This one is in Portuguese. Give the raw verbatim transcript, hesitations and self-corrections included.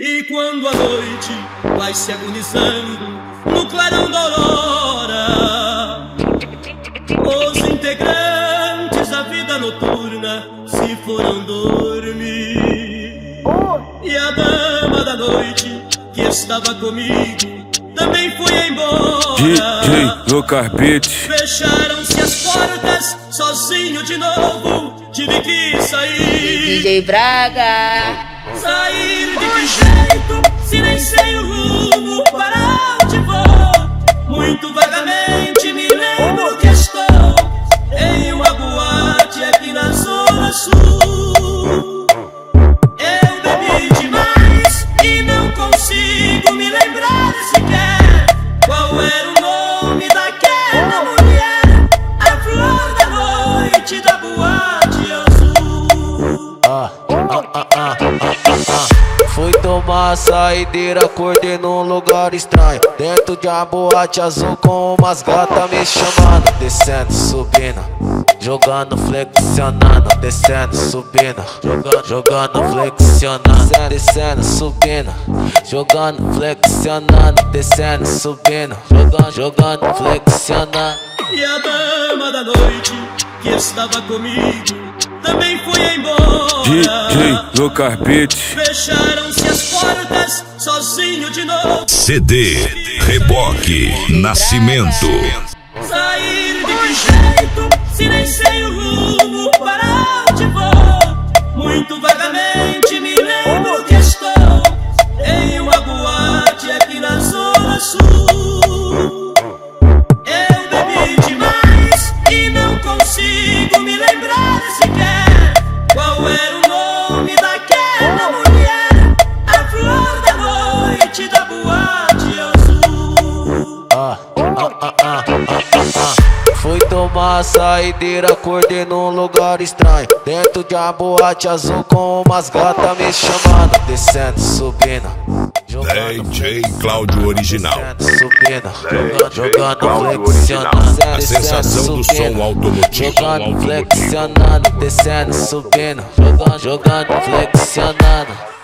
E quando a noite vai se agonizando no clarão da aurora, os integrantes da vida noturna se foram dormir. E a dama da noite que estava comigo também foi embora. D J Lucas Beats. Fecharam-se as portas, sozinho de novo tive que sair. D J Braga. Sair de que jeito, se nem sei o rumo para onde vou. Muito vagamente me lembro que estou em uma boate aqui na Zona Sul. Eu bebi demais e não consigo me lembrar sequer qual era o nome daquela mulher, a flor da noite da boate azul. Ah, ah, ah, ah, ah, ah. Fui tomar a saideira, acordei num lugar estranho, dentro de uma boate azul com umas gatas me chamando. Descendo, subindo, jogando, flexionando. Descendo, subindo, jogando, jogando, flexionando. Descendo, subindo, jogando, flexionando. Descendo, subindo, jogando, jogando, flexionando. E a dama da noite que estava comigo também foi embora. D J Lucas Beats. Fecharam-se as portas, sozinho de novo. C D Reboque Nascimento. Sair de que jeito, se nem sei o rumo para onde vou. Muito vagamente me lembro que estou em uma boate aqui na Zona Sul. Eu bebi demais e não consigo me lembrar sequer qual era o nome daquela mulher, a flor da noite da boate azul. Ah, ah, ah, ah, ah, ah, ah. Fui tomar a saideira, acordei num lugar estranho, dentro de uma boate azul com umas gatas me chamando. Descendo, subindo, jogando, D J Cláudio Original. descendo, subindo, jogando, jogando, flexionando. A sensação do som automotivo. Jogando, flexionando. Descendo, subindo, jogando, jogando, flexionando.